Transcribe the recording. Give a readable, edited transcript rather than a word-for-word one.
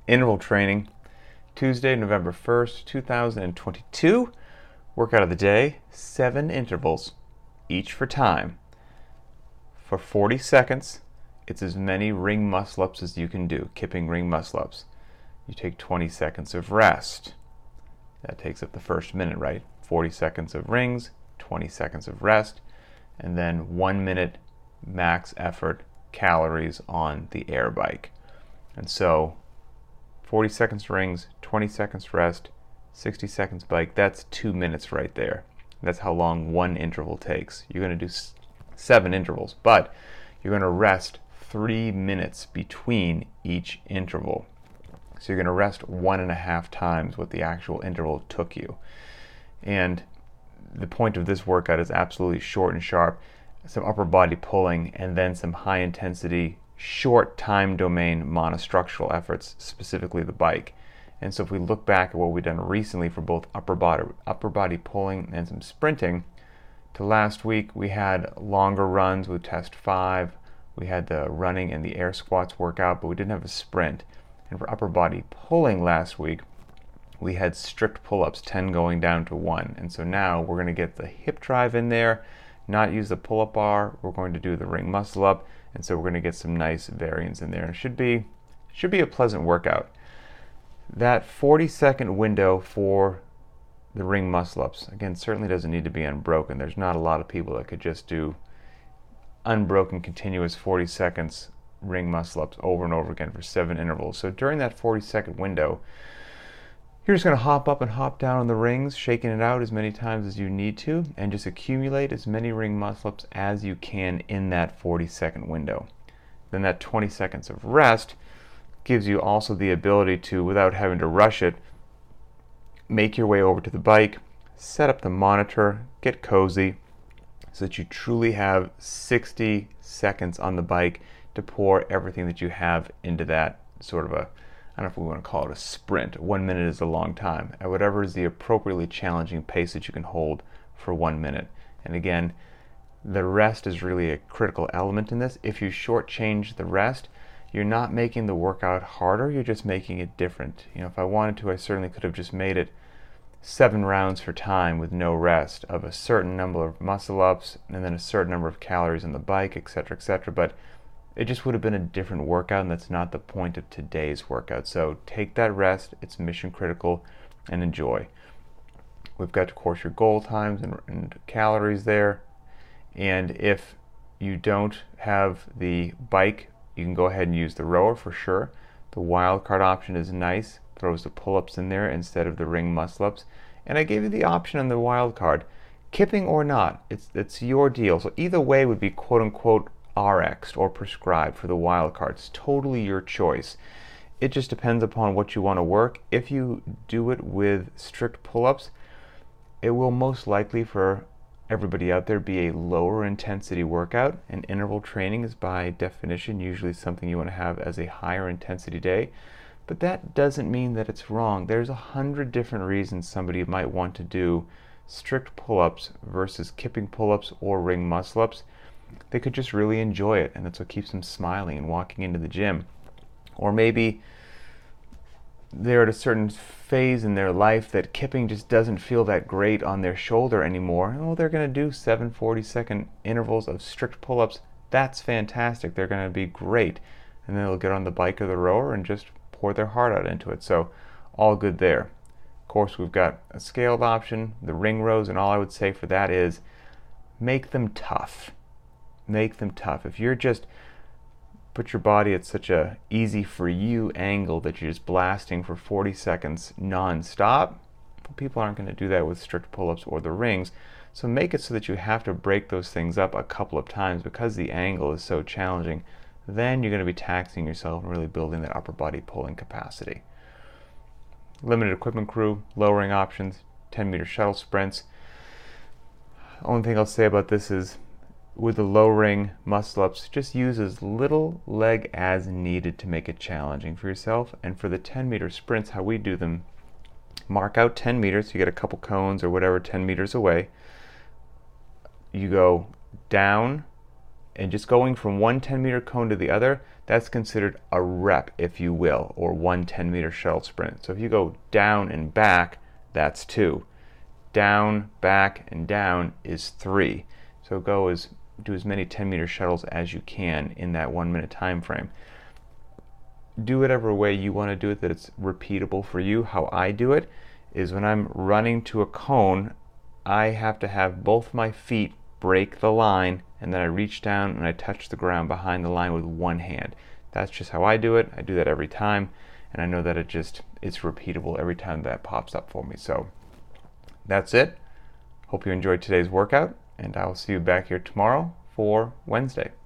Interval training, Tuesday, November 1st, 2022. Workout of the day, 7 intervals, each for time. For 40 seconds, it's as many ring muscle-ups as you can do, kipping ring muscle-ups. You take 20 seconds of rest. That takes up the first minute, right? 40 seconds of rings, 20 seconds of rest, and then 1 minute max effort calories on the air bike. And so 40 seconds rings, 20 seconds rest, 60 seconds bike, that's 2 minutes right there. That's how long one interval takes. You're going to do 7 intervals, but you're going to rest 3 minutes between each interval. So you're going to rest 1.5 times what the actual interval took you. And the point of this workout is absolutely short and sharp, some upper body pulling, and then some high intensity short time domain monostructural efforts, specifically the bike. And so if we look back at what we've done recently for both upper body pulling and some sprinting, to last week we had longer runs with test 5, we had the running and the air squats workout, but we didn't have a sprint. And for upper body pulling last week, we had strict pull-ups, 10 going down to 1. And so now we're going to get the hip drive in there, not use the pull-up bar, we're going to do the ring muscle up, and so we're going to get some nice variance in there. It should be a pleasant workout. That 40-second window for the ring muscle ups, again, certainly doesn't need to be unbroken. There's not a lot of people that could just do unbroken continuous 40 seconds ring muscle ups over and over again for 7 intervals. So during that 40-second window, you're just going to hop up and hop down on the rings, shaking it out as many times as you need to, and just accumulate as many ring muscle-ups as you can in that 40-second window. Then that 20 seconds of rest gives you also the ability to, without having to rush it, make your way over to the bike, set up the monitor, get cozy, so that you truly have 60 seconds on the bike to pour everything that you have into that sort of I don't know if we want to call it a sprint. 1 minute is a long time. At whatever is the appropriately challenging pace that you can hold for 1 minute. And again, the rest is really a critical element in this. If you shortchange the rest, you're not making the workout harder, you're just making it different. You know, if I wanted to, I certainly could have just made it 7 rounds for time with no rest of a certain number of muscle ups and then a certain number of calories on the bike, etc., etc. But it just would have been a different workout, and that's not the point of today's workout. So take that rest, it's mission critical, and enjoy. We've got, of course, your goal times and calories there. And if you don't have the bike, you can go ahead and use the rower for sure. The wildcard option is nice, throws the pull-ups in there instead of the ring muscle-ups. And I gave you the option on the wildcard, kipping or not, it's your deal. So either way would be quote-unquote RX'd or prescribed for the wild card. It's totally your choice. It just depends upon what you want to work. If you do it with strict pull-ups, it will most likely for everybody out there be a lower intensity workout, and interval training is by definition usually something you want to have as a higher intensity day. But that doesn't mean that it's wrong. There's 100 different reasons somebody might want to do strict pull-ups versus kipping pull-ups or ring muscle-ups. They could just really enjoy it, and that's what keeps them smiling and walking into the gym. Or maybe they're at a certain phase in their life that kipping just doesn't feel that great on their shoulder anymore. Oh, they're going to do 7 40-second intervals of strict pull-ups. That's fantastic. They're going to be great. And then they'll get on the bike or the rower and just pour their heart out into it. So all good there. Of course, we've got a scaled option, the ring rows, and all I would say for that is make them tough. Make them tough. If you're just put your body at such a easy for you angle that you're just blasting for 40 seconds non-stop, people aren't going to do that with strict pull-ups or the rings. So make it so that you have to break those things up a couple of times because the angle is so challenging. Then you're going to be taxing yourself and really building that upper body pulling capacity. Limited equipment crew, lowering options, 10-meter shuttle sprints. Only thing I'll say about this is with the low ring muscle ups, just use as little leg as needed to make it challenging for yourself. And for the 10-meter sprints, how we do them, mark out 10 meters, you get a couple cones or whatever 10 meters away. You go down, And just going from one 10-meter cone to the other, that's considered a rep, if you will, or one 10-meter shuttle sprint. So if you go down and back, that's 2. Down, back, and down is 3. So do as many 10-meter shuttles as you can in that 1 minute time frame. Do whatever way you want to do it that it's repeatable for you. How I do it is when I'm running to a cone, I have to have both my feet break the line, and then I reach down and I touch the ground behind the line with one hand. That's just how I do it. I do that every time, and I know that it's repeatable every time that pops up for me. So that's it. Hope you enjoyed today's workout, and I'll see you back here tomorrow for Wednesday.